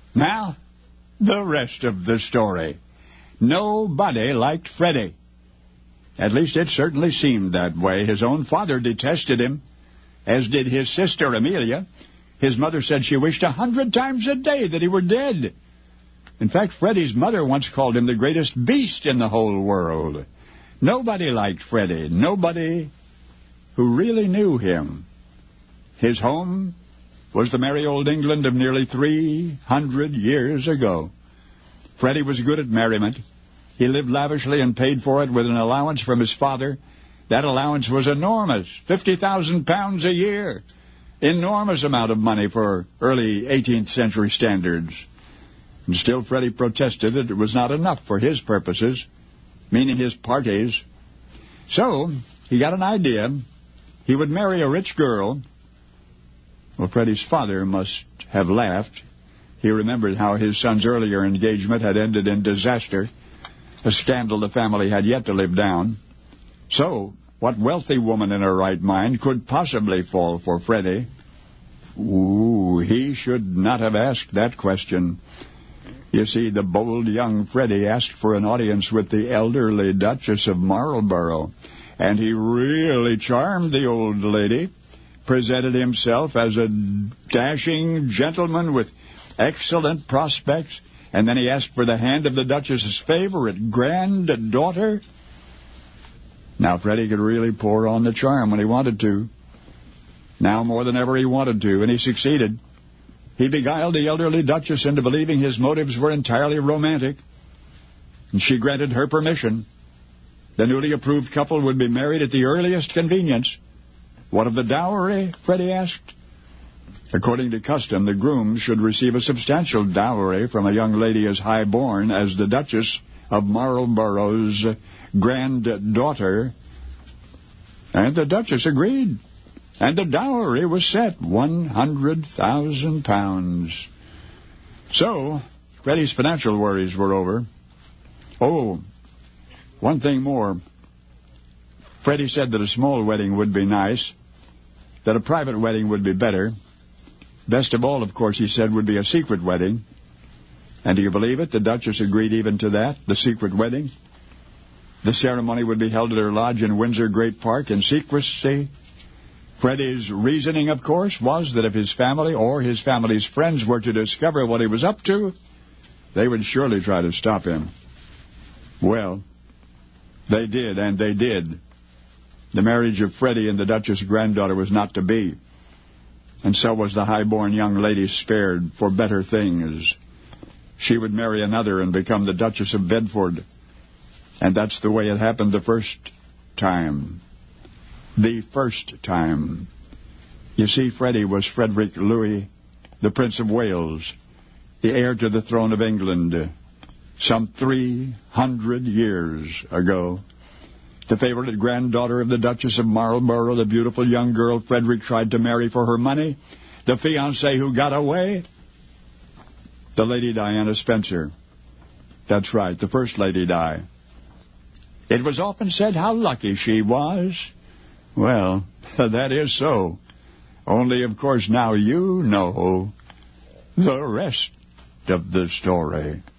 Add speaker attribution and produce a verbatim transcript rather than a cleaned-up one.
Speaker 1: Now, the rest of the story. Nobody liked Freddie. At least it certainly seemed that way. His own father detested him, as did his sister Amelia. His mother said she wished a hundred times a day that he were dead. In fact, Freddie's mother once called him the greatest beast in the whole world. Nobody liked Freddie. Nobody who really knew him. His home was the merry old England of nearly three hundred years ago. Freddie was good at merriment. He lived lavishly and paid for it with an allowance from his father. That allowance was enormous, fifty thousand pounds a year. Enormous amount of money for early eighteenth century standards. And still Freddie protested that it was not enough for his purposes, meaning his parties. So he got an idea. He would marry a rich girl. Well, Freddie's father must have laughed. He remembered how his son's earlier engagement had ended in disaster, a scandal the family had yet to live down. So, what wealthy woman in her right mind could possibly fall for Freddie? Ooh, he should not have asked that question. You see, the bold young Freddie asked for an audience with the elderly Duchess of Marlborough, and he really charmed the old lady, presented himself as a dashing gentleman with excellent prospects, and then he asked for the hand of the Duchess's favorite granddaughter. Now Freddie could really pour on the charm when he wanted to. Now more than ever he wanted to, and he succeeded. He beguiled the elderly Duchess into believing his motives were entirely romantic, and she granted her permission. The newly approved couple would be married at the earliest convenience. What of the dowry? Freddie asked. According to custom, the groom should receive a substantial dowry from a young lady as high-born as the Duchess of Marlborough's granddaughter. And the Duchess agreed. And the dowry was set, one hundred thousand pounds. So, Freddie's financial worries were over. Oh, one thing more. Freddie said that a small wedding would be nice, that a private wedding would be better. Best of all, of course, he said, would be a secret wedding. And do you believe it? The Duchess agreed even to that, the secret wedding. The ceremony would be held at her lodge in Windsor Great Park in secrecy. Freddie's reasoning, of course, was that if his family or his family's friends were to discover what he was up to, they would surely try to stop him. Well, they did, and they did. The marriage of Freddie and the Duchess' granddaughter was not to be. And so was the high-born young lady spared for better things. She would marry another and become the Duchess of Bedford. And that's the way it happened the first time. The first time. You see, Freddie was Frederick Louis, the Prince of Wales, the heir to the throne of England, some three hundred years ago. The favorite granddaughter of the Duchess of Marlborough, the beautiful young girl Frederick tried to marry for her money, the fiancé who got away, the Lady Diana Spencer. That's right, the First Lady Di. It was often said how lucky she was. Well, that is so. Only, of course, now you know the rest of the story.